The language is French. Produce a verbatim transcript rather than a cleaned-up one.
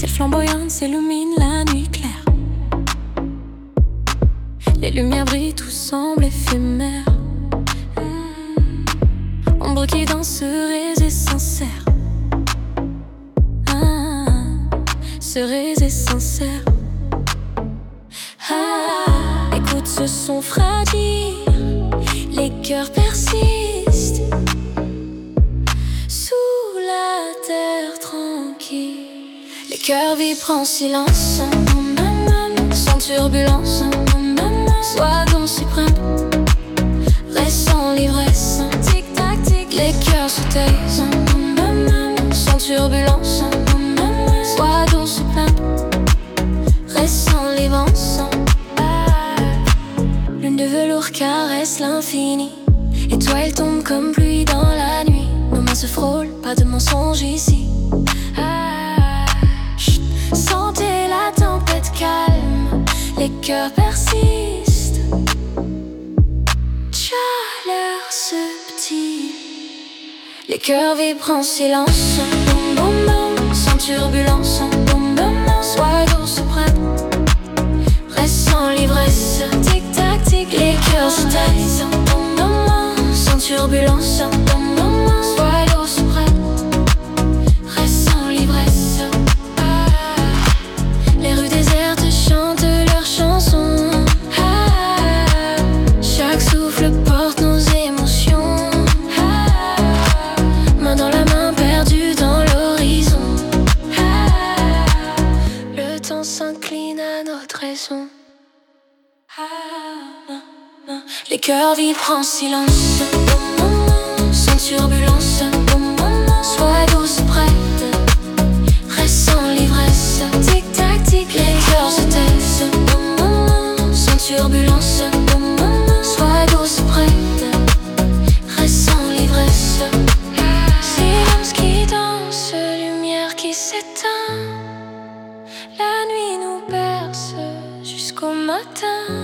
Ciel flamboyant s'illumine la nuit claire. Les lumières brillent, tout semble éphémère. mmh. Ombre qui danserait et sincère. ah, Serais et sincère. ah, Écoute ce son fragile, les cœurs persistent sous la terre tranquille. Les cœurs vibrent en silence, sans turbulence. Sois donc suprême, reste sans l'ivresse. Tic-tac, tic, les cœurs se taisent, sans turbulence. Sois donc suprême, reste sans l'ivresse. Lune de velours caresse l'infini. Étoiles tombent comme pluie dans la nuit. Nos mains se frôlent, pas de mensonge ici. ah, chut. Sentez la tempête calme, les cœurs persistent. Chaleur subtile, les cœurs vibrent en silence. Boum, boum, boum, sans turbulence. Boum, boum, boum. Sois donc suprême, reste sans l'ivresse. Tic-tac, tic, les cœurs se taisent. Boum, boum, boum, sans turbulence. Boum, boum, boum. Sois donc suprême, reste sans l'ivresse. ah, Les rues désertes chantent leurs chansons. ah, Chaque souffle porte nos émotions. ah, Main dans la main, perdue dans l'horizon. ah, Le temps s'incline à notre raison. ah, ah, ah. Les cœurs vibrent en silence, sans turbulence. Sois douce prête, reste sans l'ivresse. Tic-tac, tic, les cœurs se taisent, sans turbulence. Sois douce prête, reste sans l'ivresse. Silence qui danse, lumière qui s'éteint. La nuit nous berce jusqu'au matin.